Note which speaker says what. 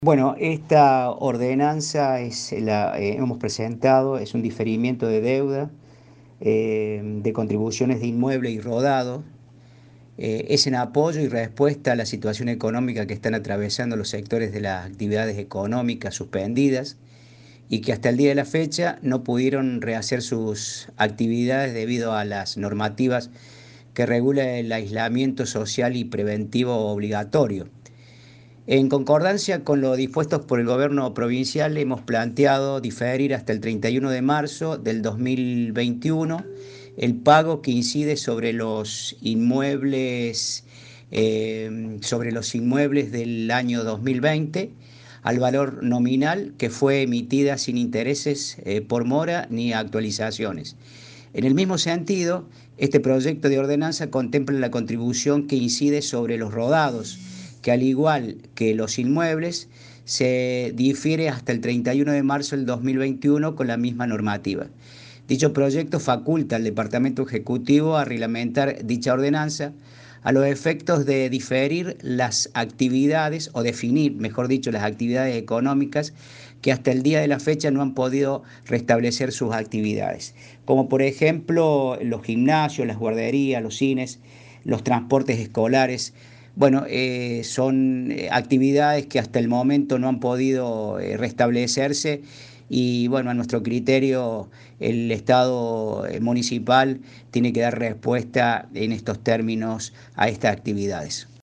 Speaker 1: Bueno, esta ordenanza hemos presentado, es un diferimiento de deuda, de contribuciones de inmueble y rodado. Es en apoyo y respuesta a la situación económica que están atravesando los sectores de las actividades económicas suspendidas y que hasta el día de la fecha no pudieron rehacer sus actividades debido a las normativas que regulan el aislamiento social y preventivo obligatorio. En concordancia con lo dispuesto por el gobierno provincial, hemos planteado diferir hasta el 31 de marzo del 2021 el pago que incide sobre los inmuebles del año 2020 al valor nominal que fue emitida sin intereses por mora ni actualizaciones. En el mismo sentido, este proyecto de ordenanza contempla la contribución que incide sobre los rodados, que al igual que los inmuebles, se difiere hasta el 31 de marzo del 2021 con la misma normativa. Dicho proyecto faculta al Departamento Ejecutivo a reglamentar dicha ordenanza a los efectos de diferir las actividades, o definir, mejor dicho, las actividades económicas que hasta el día de la fecha no han podido restablecer sus actividades, como por ejemplo los gimnasios, las guarderías, los cines, los transportes escolares. Bueno, son actividades que hasta el momento no han podido restablecerse y bueno, a nuestro criterio el Estado municipal tiene que dar respuesta en estos términos a estas actividades.